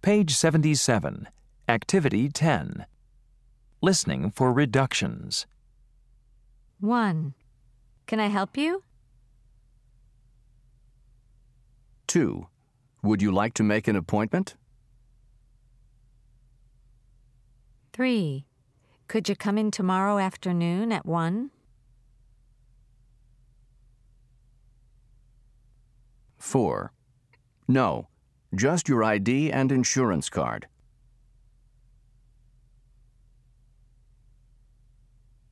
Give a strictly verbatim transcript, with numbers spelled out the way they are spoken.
Page seventy-seven, Activity ten. Listening for reductions. one. Can I help you? two. Would you like to make an appointment? three. Could you come in tomorrow afternoon at one? four. No, just your I D and insurance card.